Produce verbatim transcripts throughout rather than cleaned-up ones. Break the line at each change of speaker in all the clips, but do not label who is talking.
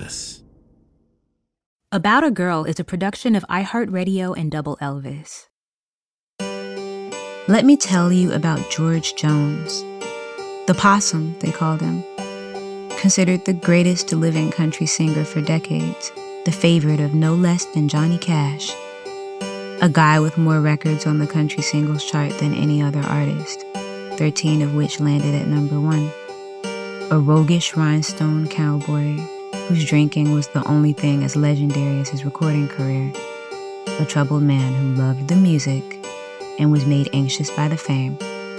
Elvis.
About a Girl is a production of iHeartRadio and Double Elvis. Let me tell you about George Jones. The Possum, they called him. Considered the greatest living country singer for decades, the favorite of no less than Johnny Cash. A guy with more records on the country singles chart than any other artist, thirteen of which landed at number one. A roguish rhinestone cowboy whose drinking was the only thing as legendary as his recording career. A troubled man who loved the music and was made anxious by the fame.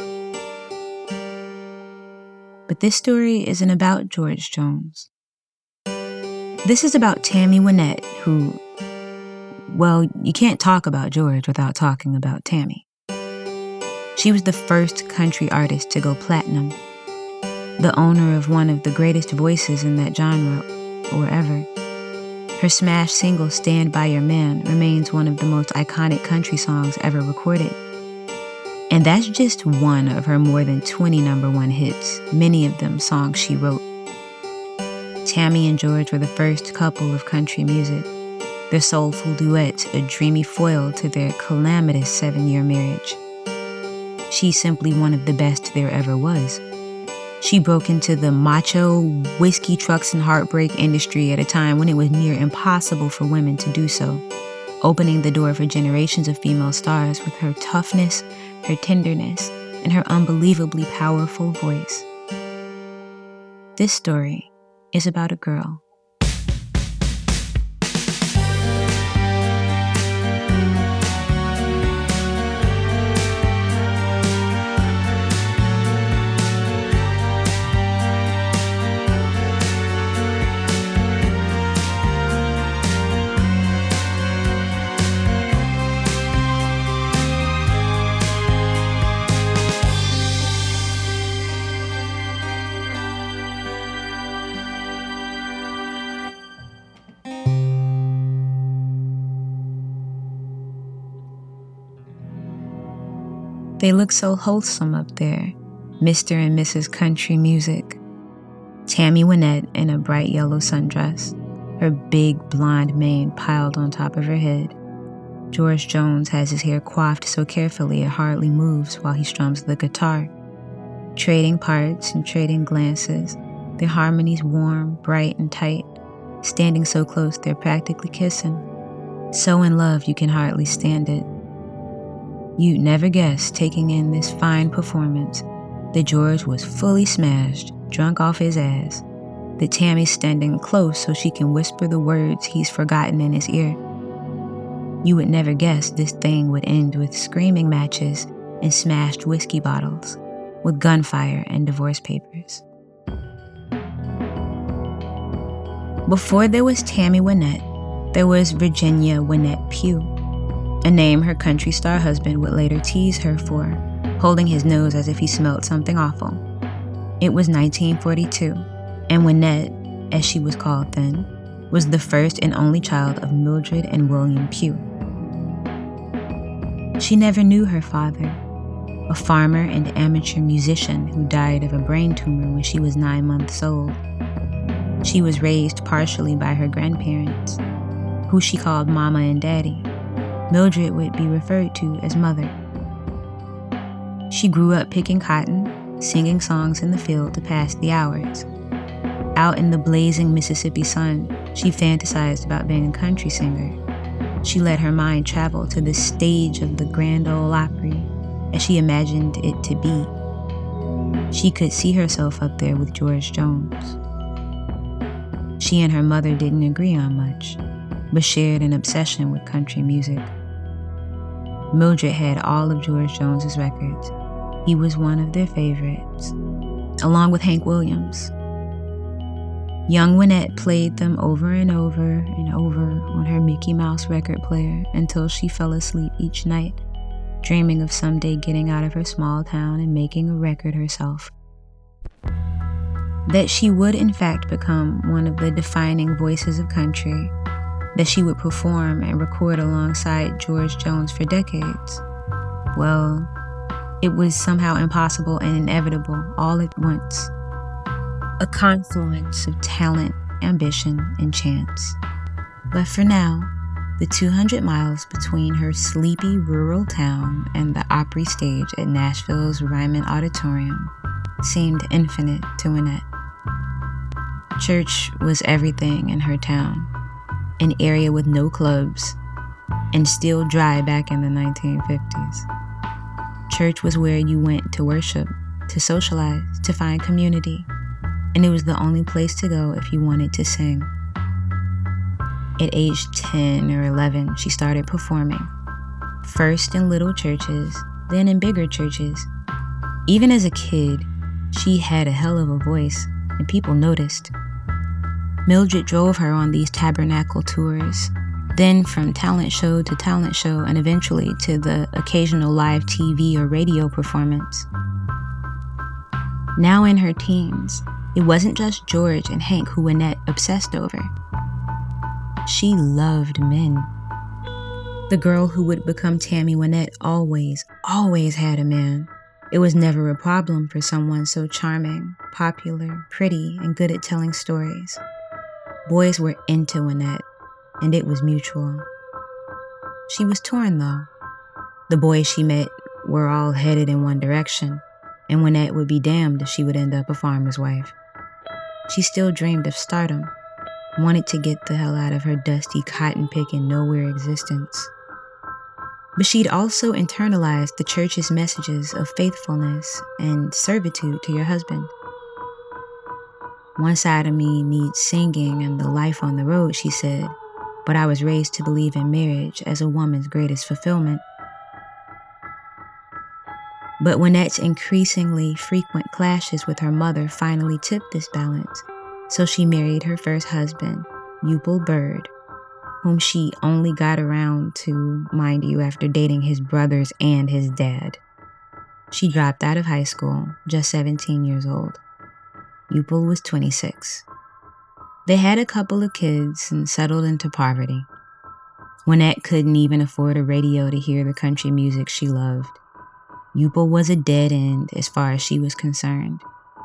But this story isn't about George Jones. This is about Tammy Wynette, who, well, you can't talk about George without talking about Tammy. She was the first country artist to go platinum, the owner of one of the greatest voices in that genre, or ever. Her smash single, Stand By Your Man, remains one of the most iconic country songs ever recorded. And that's just one of her more than twenty number one hits, many of them songs she wrote. Tammy and George were the first couple of country music, their soulful duets a dreamy foil to their calamitous seven-year marriage. She's simply one of the best there ever was. She broke into the macho, whiskey trucks and heartbreak industry at a time when it was near impossible for women to do so, opening the door for generations of female stars with her toughness, her tenderness, and her unbelievably powerful voice. This story is about a girl. They look so wholesome up there, Mister and Missus Country Music. Tammy Wynette in a bright yellow sundress, her big blonde mane piled on top of her head. George Jones has his hair coiffed so carefully it hardly moves while he strums the guitar. Trading parts and trading glances, their harmonies warm, bright, and tight, standing so close they're practically kissing. So in love you can hardly stand it. You'd never guess, taking in this fine performance, that George was fully smashed, drunk off his ass, that Tammy's standing close so she can whisper the words he's forgotten in his ear. You would never guess this thing would end with screaming matches and smashed whiskey bottles, with gunfire and divorce papers. Before there was Tammy Wynette, there was Virginia Wynette Pugh, a name her country star husband would later tease her for, holding his nose as if he smelled something awful. It was nineteen forty-two, and Wynette, as she was called then, was the first and only child of Mildred and William Pugh. She never knew her father, a farmer and amateur musician who died of a brain tumor when she was nine months old. She was raised partially by her grandparents, who she called Mama and Daddy. Mildred would be referred to as Mother. She grew up picking cotton, singing songs in the field to pass the hours. Out in the blazing Mississippi sun, she fantasized about being a country singer. She let her mind travel to the stage of the Grand Ole Opry as she imagined it to be. She could see herself up there with George Jones. She and her mother didn't agree on much, but shared an obsession with country music. Mildred had all of George Jones's records. He was one of their favorites, along with Hank Williams. Young Wynette played them over and over and over on her Mickey Mouse record player until she fell asleep each night, dreaming of someday getting out of her small town and making a record herself. That she would in fact become one of the defining voices of country, that she would perform and record alongside George Jones for decades. Well, it was somehow impossible and inevitable all at once. A confluence of talent ambition, and chance. But for now, the two hundred miles between her sleepy rural town and the Opry stage at Nashville's Ryman Auditorium seemed infinite to Wynette. Church was everything in her town, an area with no clubs, and still dry back in the nineteen fifties. Church was where you went to worship, to socialize, to find community, and it was the only place to go if you wanted to sing. At age ten or eleven, she started performing, first in little churches, then in bigger churches. Even as a kid, she had a hell of a voice, and people noticed. Mildred drove her on these tabernacle tours, then from talent show to talent show, and eventually to the occasional live T V or radio performance. Now in her teens, it wasn't just George and Hank who Wynette obsessed over. She loved men. The girl who would become Tammy Wynette always, always had a man. It was never a problem for someone so charming, popular, pretty, and good at telling stories. Boys were into Wynette, and it was mutual. She was torn, though. The boys she met were all headed in one direction, and Wynette would be damned if she would end up a farmer's wife. She still dreamed of stardom, wanted to get the hell out of her dusty, cotton-picking, nowhere existence. But she'd also internalized the church's messages of faithfulness and servitude to your husband. One side of me needs singing and the life on the road, she said, but I was raised to believe in marriage as a woman's greatest fulfillment. But Wynette's increasingly frequent clashes with her mother finally tipped this balance, so she married her first husband, Upal Bird, whom she only got around to, mind you, after dating his brothers and his dad. She dropped out of high school, just seventeen years old. Upal was twenty-six. They had a couple of kids and settled into poverty. Wynette couldn't even afford a radio to hear the country music she loved. Upal was a dead end as far as she was concerned.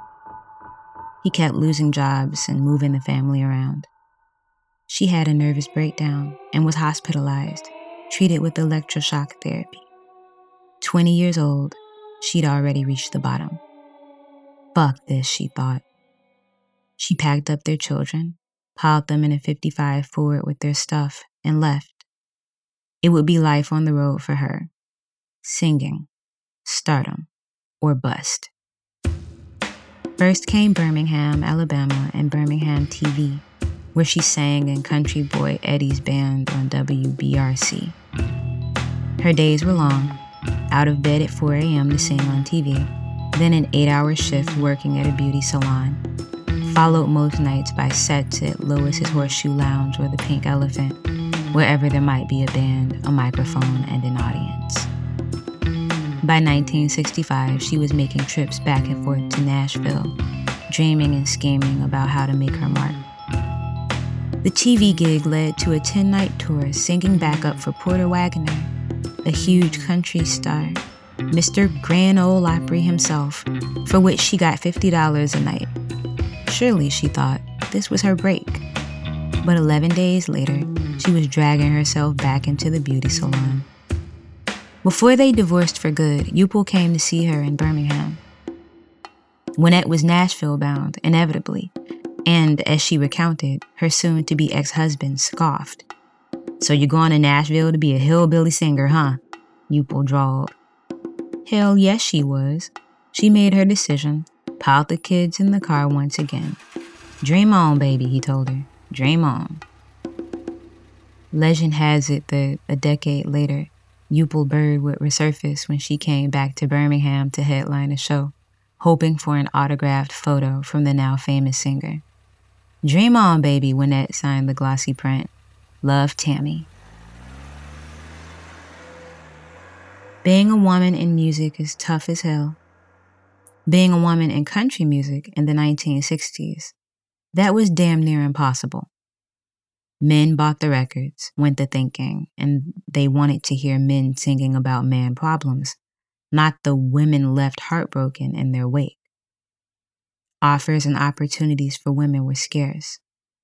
He kept losing jobs and moving the family around. She had a nervous breakdown and was hospitalized, treated with electroshock therapy. Twenty years old, she'd already reached the bottom. Fuck this, she thought. She packed up their children, piled them in a fifty-five Ford with their stuff, and left. It would be life on the road for her. Singing, stardom, or bust. First came Birmingham, Alabama, and Birmingham T V, where she sang in country boy Eddie's band on W B R C. Her days were long, out of bed at four a.m. to sing on T V, then an eight-hour shift working at a beauty salon, followed most nights by sets at Lois's Horseshoe Lounge or the Pink Elephant, wherever there might be a band, a microphone, and an audience. By nineteen sixty-five, she was making trips back and forth to Nashville, dreaming and scheming about how to make her mark. The T V gig led to a ten-night tour singing backup for Porter Wagoner, a huge country star, Mister Grand Ole Opry himself, for which she got fifty dollars a night. Surely, she thought, this was her break. But eleven days later, she was dragging herself back into the beauty salon. Before they divorced for good, Upal came to see her in Birmingham. Wynette was Nashville-bound, inevitably, and, as she recounted, her soon-to-be ex-husband scoffed. "So you're going to Nashville to be a hillbilly singer, huh?" Upal drawled. Hell yes, she was. She made her decision, piled the kids in the car once again. "Dream on, baby," he told her. "Dream on." Legend has it that a decade later, Upal Bird would resurface when she came back to Birmingham to headline a show, hoping for an autographed photo from the now famous singer. "Dream on, baby," Wynette signed the glossy print. "Love, Tammy." Being a woman in music is tough as hell. Being a woman in country music in the nineteen sixties, that was damn near impossible. Men bought the records, went to thinking, and they wanted to hear men singing about man problems, not the women left heartbroken in their wake. Offers and opportunities for women were scarce.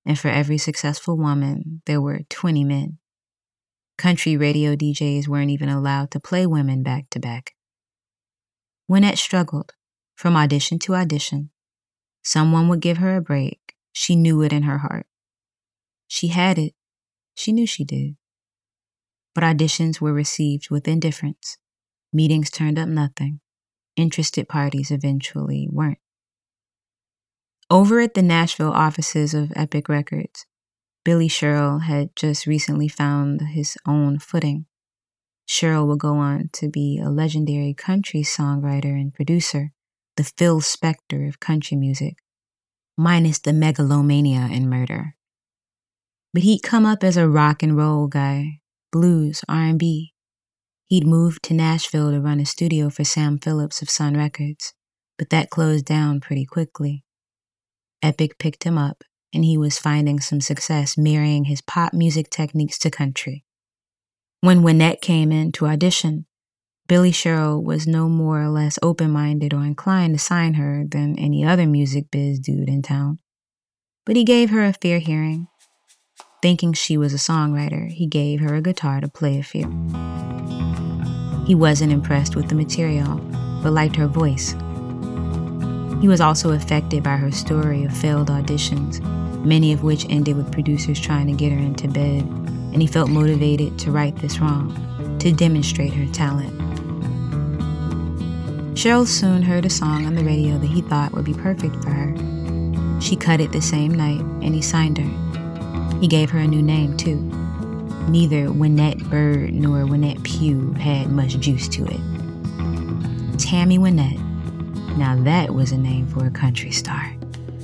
and for every successful woman, there were twenty men. Country radio D Js weren't even allowed to play women back to back. Wynette struggled from audition to audition. Someone would give her a break. She knew it in her heart. She had it. She knew she did. But auditions were received with indifference. Meetings turned up nothing. Interested parties eventually weren't. Over at the Nashville offices of Epic Records, Billy Sherrill had just recently found his own footing. Sherrill would go on to be a legendary country songwriter and producer, the Phil Spector of country music, minus the megalomania and murder. But he'd come up as a rock and roll guy, blues, R and B. He'd moved to Nashville to run a studio for Sam Phillips of Sun Records, but that closed down pretty quickly. Epic picked him up, and he was finding some success marrying his pop music techniques to country. When Wynette came in to audition, Billy Sherrill was no more or less open-minded or inclined to sign her than any other music biz dude in town. But he gave her a fair hearing. Thinking she was a songwriter, he gave her a guitar to play a few. He wasn't impressed with the material, but liked her voice. He was also affected by her story of failed auditions, many of which ended with producers trying to get her into bed, and he felt motivated to right this wrong, to demonstrate her talent. Sherrill soon heard a song on the radio that he thought would be perfect for her. She cut it the same night, and he signed her. He gave her a new name, too. Neither Wynette Bird nor Wynette Pugh had much juice to it. Tammy Wynette. Now that was a name for a country star.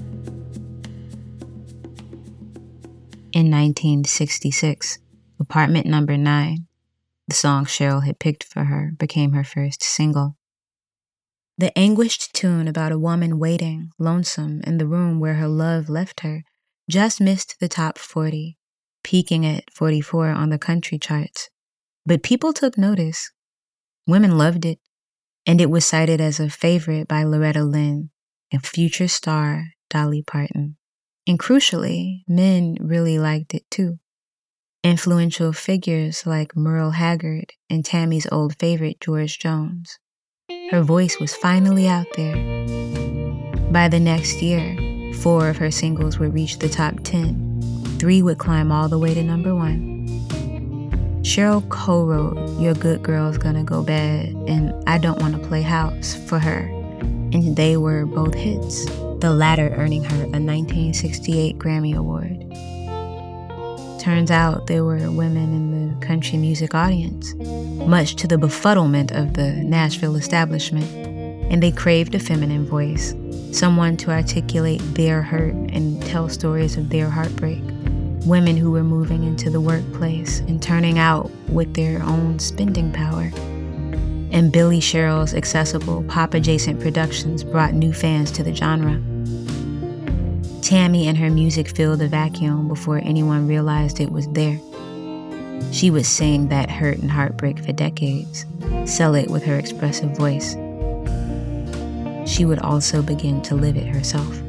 In nineteen sixty-six, Apartment Number Nine, the song Sherrill had picked for her, became her first single. The anguished tune about a woman waiting, lonesome, in the room where her love left her, just missed the top forty, peaking at forty-four on the country charts. But people took notice. Women loved it, and it was cited as a favorite by Loretta Lynn and future star Dolly Parton. And crucially, men really liked it too. Influential figures like Merle Haggard and Tammy's old favorite George Jones. Her voice was finally out there. By the next year, four of her singles would reach the top ten. Three would climb all the way to number one. Sherrill co-wrote Your Good Girl's Gonna Go Bad and I Don't Want to Play House for her, and they were both hits, the latter earning her a nineteen sixty-eight Grammy Award. Turns out there were women in the country music audience, much to the befuddlement of the Nashville establishment, and they craved a feminine voice, someone to articulate their hurt and tell stories of their heartbreak. Women who were moving into the workplace and turning out with their own spending power. And Billy Sherrill's accessible, pop-adjacent productions brought new fans to the genre. Tammy and her music filled a vacuum before anyone realized it was there. She would sing that hurt and heartbreak for decades, sell it with her expressive voice. She would also begin to live it herself.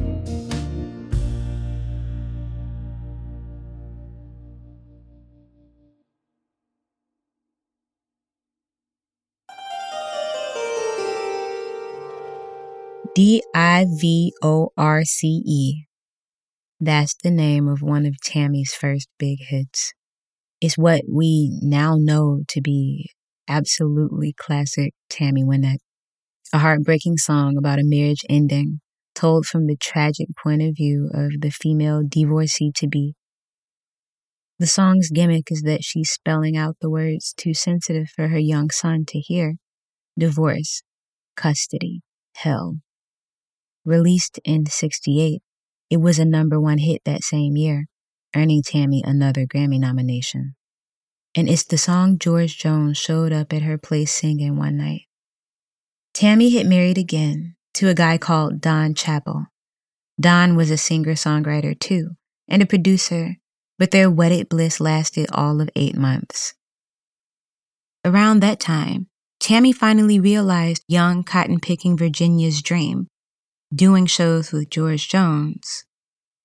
D I V O R C E. That's the name of one of Tammy's first big hits. It's what we now know to be absolutely classic Tammy Wynette. A heartbreaking song about a marriage ending, told from the tragic point of view of the female divorcee-to-be. The song's gimmick is that she's spelling out the words too sensitive for her young son to hear. Divorce, custody, hell. Released in sixty-eight, it was a number one hit that same year, earning Tammy another Grammy nomination. And it's the song George Jones showed up at her place singing one night. Tammy had married again to a guy called Don Chappell. Don was a singer-songwriter too, and a producer, but their wedded bliss lasted all of eight months. Around that time, Tammy finally realized young cotton-picking Virginia's dream, doing shows with George Jones,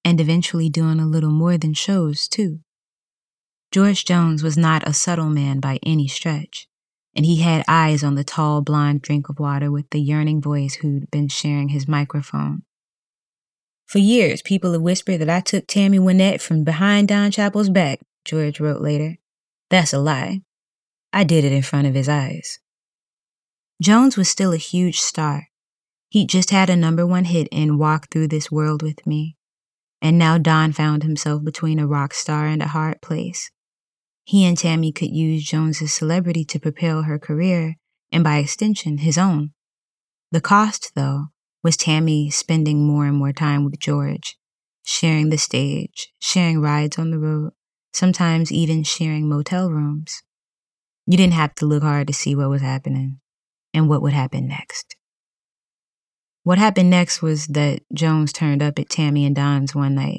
and eventually doing a little more than shows, too. George Jones was not a subtle man by any stretch, and he had eyes on the tall, blonde drink of water with the yearning voice who'd been sharing his microphone. For years, people have whispered that I took Tammy Wynette from behind Don Chappell's back, George wrote later. That's a lie. I did it in front of his eyes. Jones was still a huge star. He'd just had a number one hit in Walk Through This World With Me, and now Don found himself between a rock star and a hard place. He and Tammy could use Jones's celebrity to propel her career, and by extension, his own. The cost, though, was Tammy spending more and more time with George, sharing the stage, sharing rides on the road, sometimes even sharing motel rooms. You didn't have to look hard to see what was happening and what would happen next. What happened next was that Jones turned up at Tammy and Don's one night.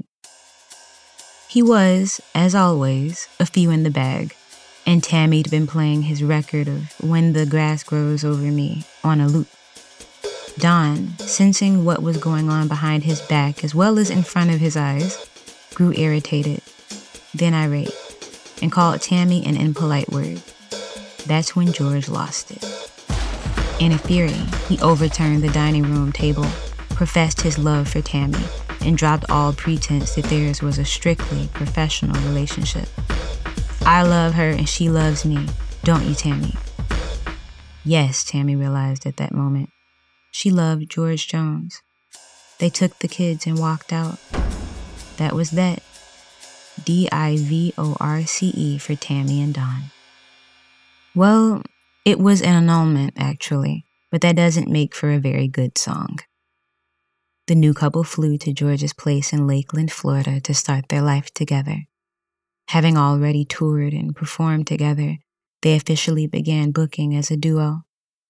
He was, as always, a few in the bag, and Tammy'd been playing his record of When the Grass Grows Over Me on a loop. Don, sensing what was going on behind his back as well as in front of his eyes, grew irritated, then irate, and called Tammy an impolite word. That's when George lost it. In a fury, he overturned the dining room table, professed his love for Tammy, and dropped all pretense that theirs was a strictly professional relationship. I love her and she loves me, don't you, Tammy? Yes, Tammy realized at that moment. She loved George Jones. They took the kids and walked out. That was that. D I V O R C E for Tammy and Don. Well, it was an annulment, actually, but that doesn't make for a very good song. The new couple flew to George's place in Lakeland, Florida to start their life together. Having already toured and performed together, they officially began booking as a duo.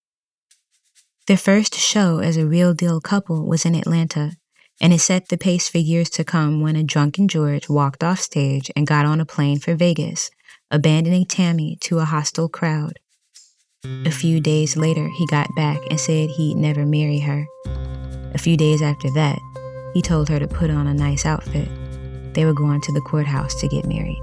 Their first show as a real-deal couple was in Atlanta, and it set the pace for years to come when a drunken George walked off stage and got on a plane for Vegas, abandoning Tammy to a hostile crowd. A few days later, he got back and said he'd never marry her. A few days after that, he told her to put on a nice outfit. They were going to the courthouse to get married.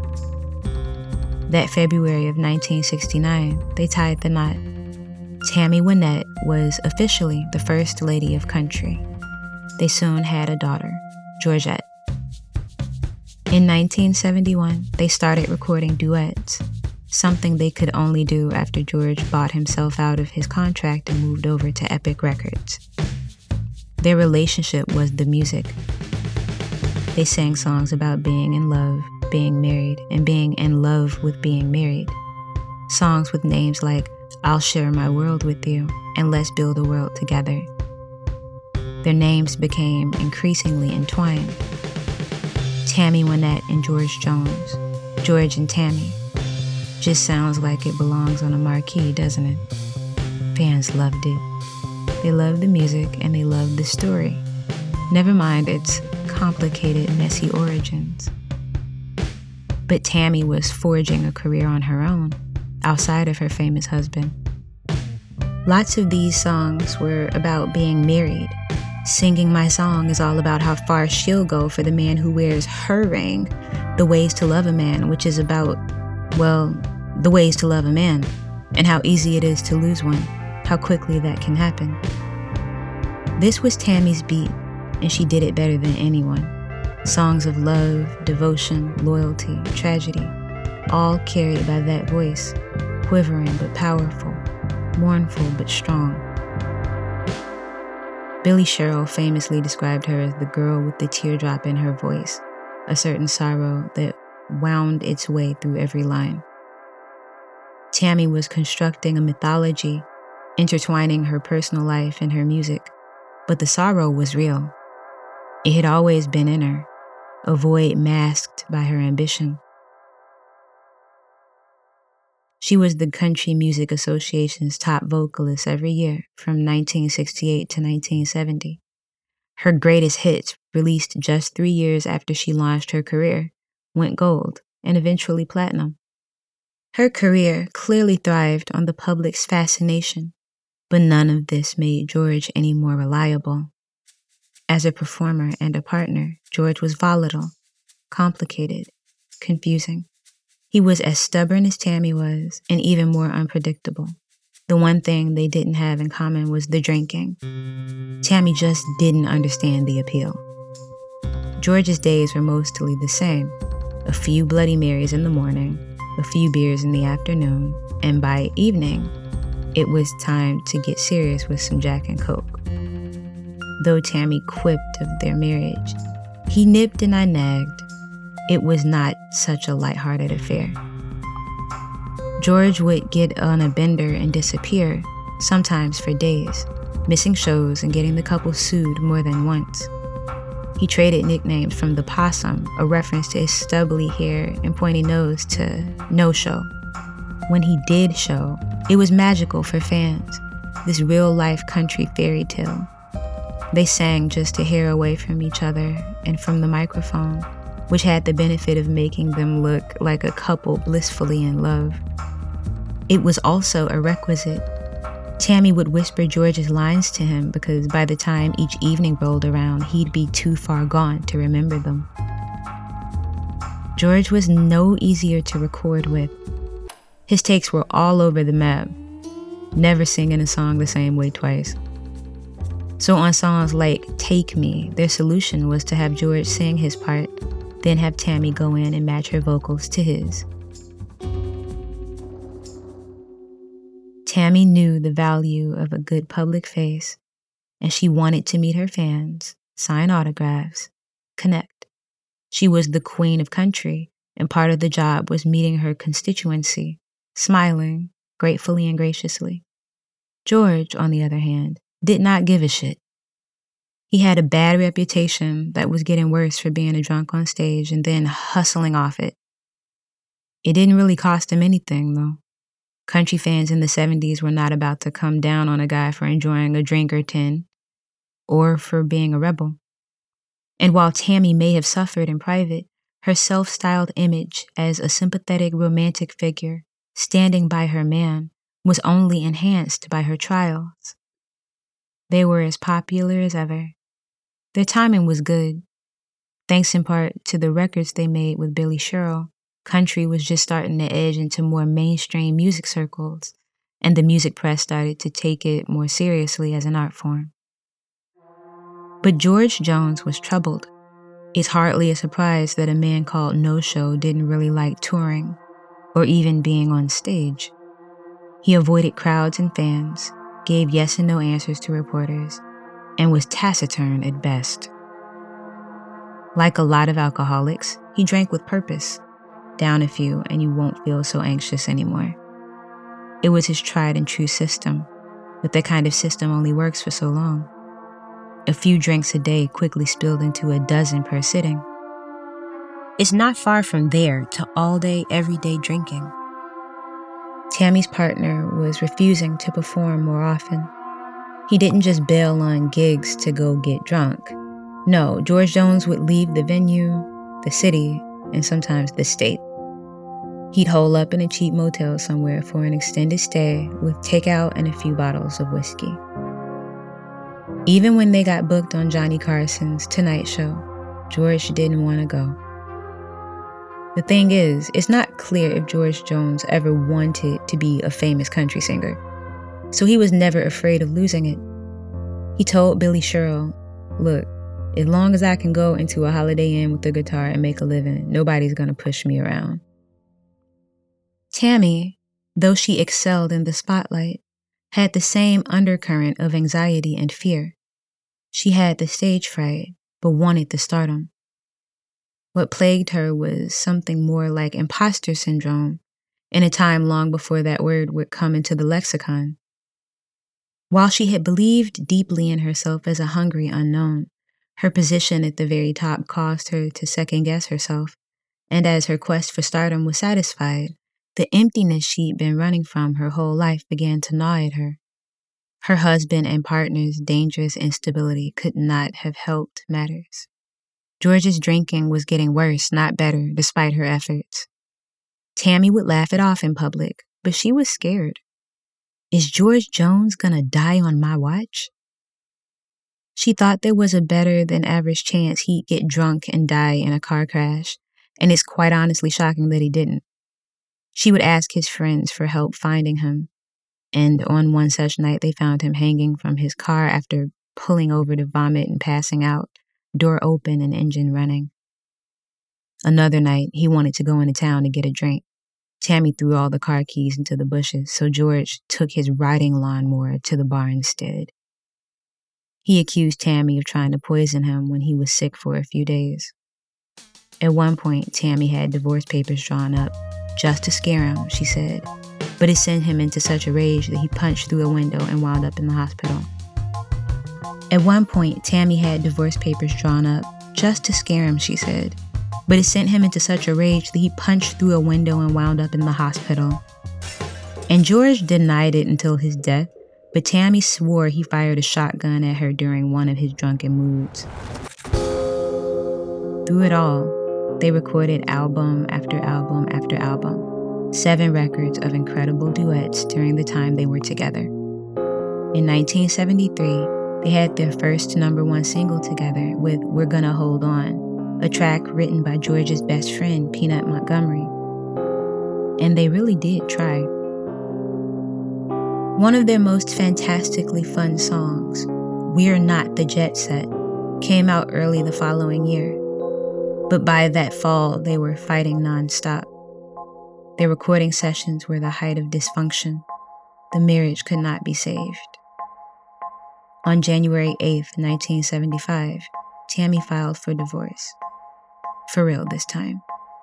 That February of nineteen sixty-nine, they tied the knot. Tammy Wynette was officially the first lady of country. They soon had a daughter, Georgette. In nineteen seventy-one, they started recording duets, something they could only do after George bought himself out of his contract and moved over to Epic Records. Their relationship was the music. They sang songs about being in love, being married, and being in love with being married. Songs with names like I'll Share My World With You and Let's Build a World Together. Their names became increasingly entwined. Tammy Wynette and George Jones, George and Tammy. Just sounds like it belongs on a marquee, doesn't it? Fans loved it. They loved the music and they loved the story. Never mind its complicated, messy origins. But Tammy was forging a career on her own, outside of her famous husband. Lots of these songs were about being married. Singing My Song is all about how far she'll go for the man who wears her ring. The Ways to Love a Man, which is about, well, the ways to love a man, and how easy it is to lose one, how quickly that can happen. This was Tammy's beat, and she did it better than anyone. Songs of love, devotion, loyalty, tragedy, all carried by that voice, quivering but powerful, mournful but strong. Billy Sherrill famously described her as the girl with the teardrop in her voice, a certain sorrow that wound its way through every line. Tammy was constructing a mythology, intertwining her personal life and her music, but the sorrow was real. It had always been in her, a void masked by her ambition. She was the Country Music Association's top vocalist every year from nineteen sixty-eight to nineteen seventy. Her greatest hits, released just three years after she launched her career, went gold and eventually platinum. Her career clearly thrived on the public's fascination, but none of this made George any more reliable. As a performer and a partner, George was volatile, complicated, confusing. He was as stubborn as Tammy was, and even more unpredictable. The one thing they didn't have in common was the drinking. Tammy just didn't understand the appeal. George's days were mostly the same. A few Bloody Marys in the morning, a few beers in the afternoon, and by evening, it was time to get serious with some Jack and Coke. Though Tammy quipped of their marriage, he nipped and I nagged. It was not such a lighthearted affair. George would get on a bender and disappear, sometimes for days, missing shows and getting the couple sued more than once. He traded nicknames from the Possum, a reference to his stubbly hair and pointy nose, to No Show. When he did show, it was magical for fans, this real-life country fairy tale. They sang just a hair away from each other and from the microphone, which had the benefit of making them look like a couple blissfully in love. It was also a requisite. Tammy would whisper George's lines to him because by the time each evening rolled around, he'd be too far gone to remember them. George was no easier to record with. His takes were all over the map, never singing a song the same way twice. So on songs like Take Me, their solution was to have George sing his part, then have Tammy go in and match her vocals to his. Tammy knew the value of a good public face, and she wanted to meet her fans, sign autographs, connect. She was the queen of country, and part of the job was meeting her constituency, smiling gratefully and graciously. George, on the other hand, did not give a shit. He had a bad reputation that was getting worse for being a drunk on stage and then hustling off it. It didn't really cost him anything, though. Country fans in the seventies were not about to come down on a guy for enjoying a drink or ten, or for being a rebel. And while Tammy may have suffered in private, her self-styled image as a sympathetic romantic figure standing by her man was only enhanced by her trials. They were as popular as ever. Their timing was good. Thanks in part to the records they made with Billy Sherrill, country was just starting to edge into more mainstream music circles, and the music press started to take it more seriously as an art form. But George Jones was troubled. It's hardly a surprise that a man called No Show didn't really like touring, or even being on stage. He avoided crowds and fans, gave yes and no answers to reporters, and was taciturn at best. Like a lot of alcoholics, he drank with purpose. Down a few and you won't feel so anxious anymore. It was his tried and true system, but that kind of system only works for so long. A few drinks a day quickly spilled into a dozen per sitting. It's not far from there to all-day, everyday drinking. Tammy's partner was refusing to perform more often. He didn't just bail on gigs to go get drunk. No, George Jones would leave the venue, the city, and sometimes the state. He'd hole up in a cheap motel somewhere for an extended stay with takeout and a few bottles of whiskey. Even when they got booked on Johnny Carson's Tonight Show, George didn't want to go. The thing is, it's not clear if George Jones ever wanted to be a famous country singer, so he was never afraid of losing it. He told Billy Sherrill, "Look, as long as I can go into a Holiday Inn with a guitar and make a living, nobody's going to push me around." Tammy, though she excelled in the spotlight, had the same undercurrent of anxiety and fear. She had the stage fright, but wanted the stardom. What plagued her was something more like imposter syndrome, in a time long before that word would come into the lexicon. While she had believed deeply in herself as a hungry unknown, her position at the very top caused her to second-guess herself, and as her quest for stardom was satisfied, the emptiness she'd been running from her whole life began to gnaw at her. Her husband and partner's dangerous instability could not have helped matters. George's drinking was getting worse, not better, despite her efforts. Tammy would laugh it off in public, but she was scared. Is George Jones gonna die on my watch? She thought there was a better than average chance he'd get drunk and die in a car crash, and it's quite honestly shocking that he didn't. She would ask his friends for help finding him, and on one such night they found him hanging from his car after pulling over to vomit and passing out, door open and engine running. Another night, he wanted to go into town to get a drink. Tammy threw all the car keys into the bushes, so George took his riding lawnmower to the bar instead. He accused Tammy of trying to poison him when he was sick for a few days. At one point, Tammy had divorce papers drawn up, just to scare him, she said, but it sent him into such a rage that he punched through a window and wound up in the hospital. At one point, Tammy had divorce papers drawn up, just to scare him, she said, but it sent him into such a rage that he punched through a window and wound up in the hospital. And George denied it until his death, but Tammy swore he fired a shotgun at her during one of his drunken moods. Through it all, they recorded album after album after album, seven records of incredible duets during the time they were together. In nineteen seventy-three, they had their first number one single together with We're Gonna Hold On, a track written by George's best friend, Peanut Montgomery. And they really did try. One of their most fantastically fun songs, We're Not the Jet Set, came out early the following year. But by that fall, they were fighting nonstop. Their recording sessions were the height of dysfunction. The marriage could not be saved. On January eighth, nineteen seventy-five, Tammy filed for divorce. For real this time.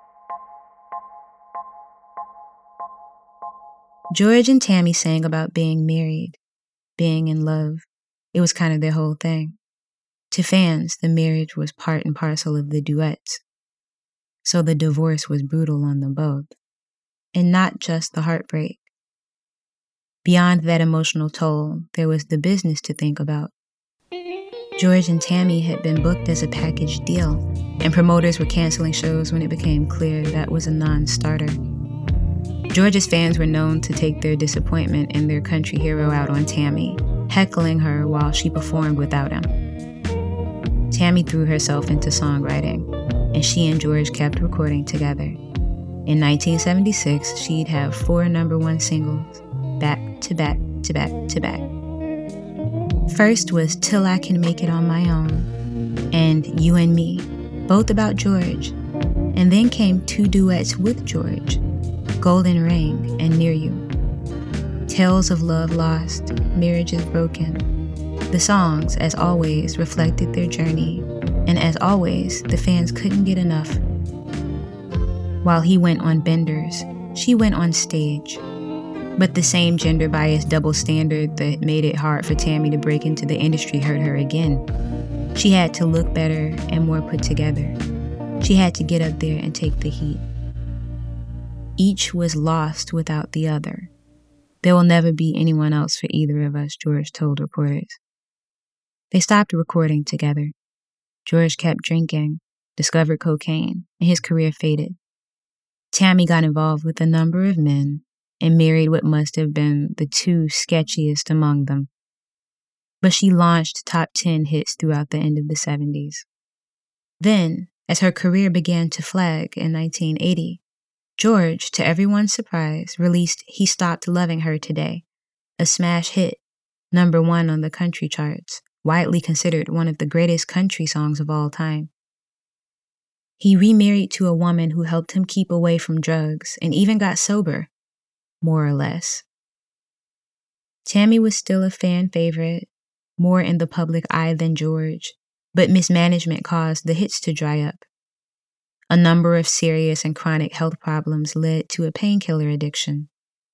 George and Tammy sang about being married, being in love. It was kind of their whole thing. To fans, the marriage was part and parcel of the duets. So the divorce was brutal on them both. And not just the heartbreak. Beyond that emotional toll, there was the business to think about. George and Tammy had been booked as a package deal, and promoters were canceling shows when it became clear that was a non-starter. George's fans were known to take their disappointment in their country hero out on Tammy, heckling her while she performed without him. Tammy threw herself into songwriting, and she and George kept recording together. In nineteen seventy-six, she'd have four number one singles, back to back to back to back. First was Till I Can Make It On My Own and You and Me, both about George, and then came two duets with George, Golden Ring and Near You. Tales of Love Lost, Marriages Broken. The songs, as always, reflected their journey, and as always, the fans couldn't get enough. While he went on benders, she went on stage. But the same gender-biased double standard that made it hard for Tammy to break into the industry hurt her again. She had to look better and more put together. She had to get up there and take the heat. Each was lost without the other. There will never be anyone else for either of us, George told reporters. They stopped recording together. George kept drinking, discovered cocaine, and his career faded. Tammy got involved with a number of men and married what must have been the two sketchiest among them. But she launched top ten hits throughout the end of the seventies. Then, as her career began to flag in nineteen eighty, George, to everyone's surprise, released He Stopped Loving Her Today, a smash hit, number one on the country charts, widely considered one of the greatest country songs of all time. He remarried to a woman who helped him keep away from drugs and even got sober, more or less. Tammy was still a fan favorite, more in the public eye than George, but mismanagement caused the hits to dry up. A number of serious and chronic health problems led to a painkiller addiction.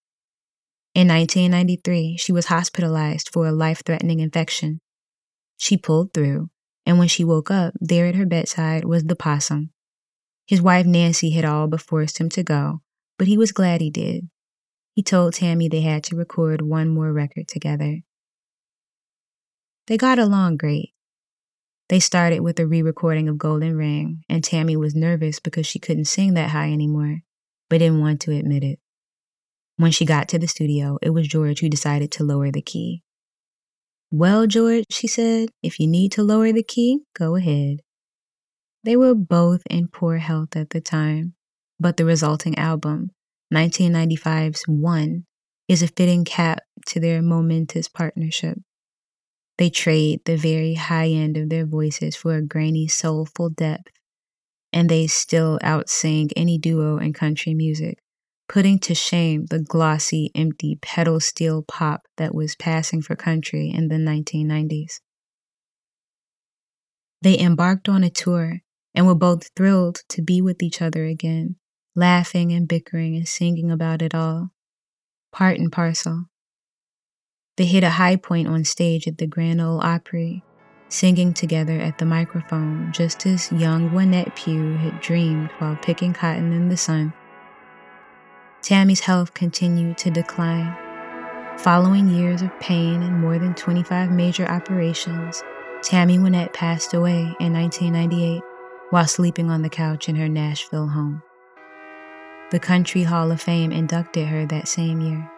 In nineteen ninety-three, she was hospitalized for a life-threatening infection. She pulled through, and when she woke up, there at her bedside was the possum. His wife Nancy had all but forced him to go, but he was glad he did. He told Tammy they had to record one more record together. They got along great. They started with a re-recording of Golden Ring, and Tammy was nervous because she couldn't sing that high anymore, but didn't want to admit it. When she got to the studio, it was George who decided to lower the key. "Well, George," she said, "if you need to lower the key, go ahead." They were both in poor health at the time, but the resulting album, nineteen ninety-five's One, is a fitting cap to their momentous partnership. They trade the very high end of their voices for a grainy, soulful depth, and they still outsing any duo in country music, putting to shame the glossy, empty, pedal steel pop that was passing for country in the nineteen nineties. They embarked on a tour and were both thrilled to be with each other again, laughing and bickering and singing about it all, part and parcel. They hit a high point on stage at the Grand Ole Opry, singing together at the microphone just as young Wynette Pugh had dreamed while picking cotton in the sun. Tammy's health continued to decline. Following years of pain and more than twenty-five major operations, Tammy Wynette passed away in nineteen ninety-eight while sleeping on the couch in her Nashville home. The Country Hall of Fame inducted her that same year.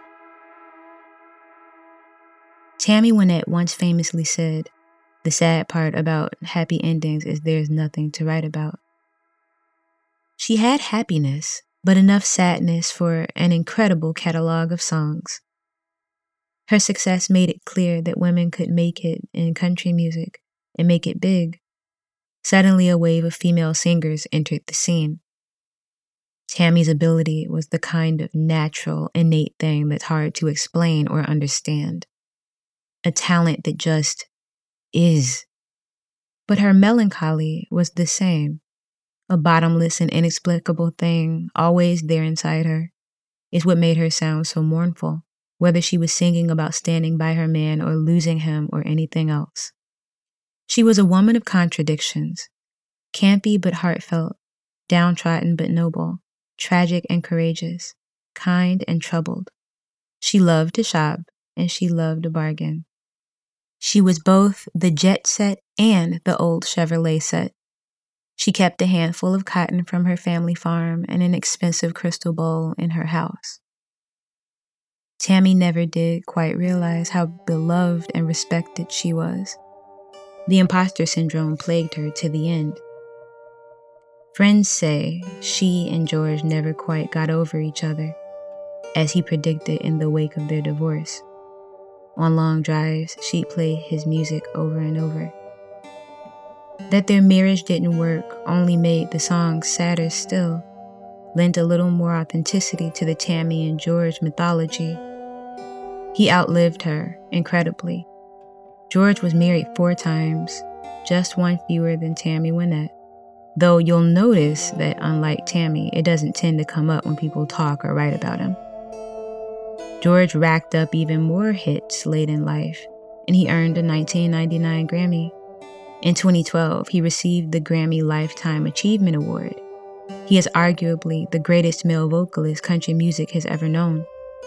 Tammy Wynette once famously said, "The sad part about happy endings is there's nothing to write about." She had happiness, but enough sadness for an incredible catalog of songs. Her success made it clear that women could make it in country music and make it big. Suddenly, a wave of female singers entered the scene. Tammy's ability was the kind of natural, innate thing that's hard to explain or understand. A talent that just is. But her melancholy was the same. A bottomless and inexplicable thing, always there inside her, is what made her sound so mournful, whether she was singing about standing by her man or losing him or anything else. She was a woman of contradictions, campy but heartfelt, downtrodden but noble, tragic and courageous, kind and troubled. She loved to shop, and she loved a bargain. She was both the jet set and the old Chevrolet set. She kept a handful of cotton from her family farm and an expensive crystal bowl in her house. Tammy never did quite realize how beloved and respected she was. The imposter syndrome plagued her to the end. Friends say she and George never quite got over each other, as he predicted in the wake of their divorce. On long drives, she'd play his music over and over. That their marriage didn't work only made the songs sadder still, lent a little more authenticity to the Tammy and George mythology. He outlived her, incredibly. George was married four times, just one fewer than Tammy Wynette. Though you'll notice that, unlike Tammy, it doesn't tend to come up when people talk or write about him. George racked up even more hits late in life, and he earned a nineteen ninety-nine Grammy. In twenty twelve, he received the Grammy Lifetime Achievement Award. He is arguably the greatest male vocalist country music has ever known.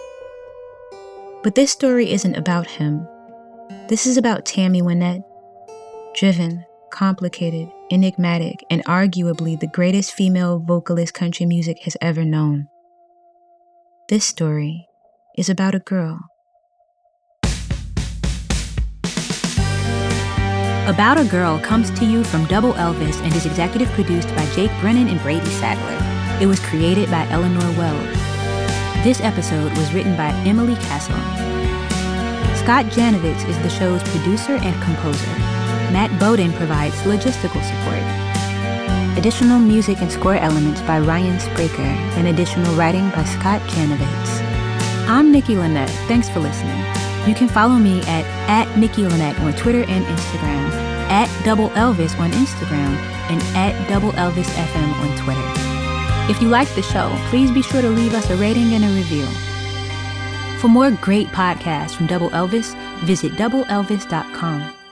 But this story isn't about him. This is about Tammy Wynette, driven, complicated, enigmatic, and arguably the greatest female vocalist country music has ever known. This story is about a girl. About a Girl comes to you from Double Elvis and is executive produced by Jake Brennan and Brady Sadler. It was created by Eleanor Wells. This episode was written by Emily Castle. Scott Janovitz is the show's producer and composer. Matt Bowden provides logistical support. Additional music and score elements by Ryan Spraker and additional writing by Scott Janovitz. I'm Nikki Lynette. Thanks for listening. You can follow me at, at Nikki Lynette on Twitter and Instagram, at Double Elvis on Instagram, and at Double Elvis F M on Twitter. If you like the show, please be sure to leave us a rating and a review. For more great podcasts from Double Elvis, visit double elvis dot com.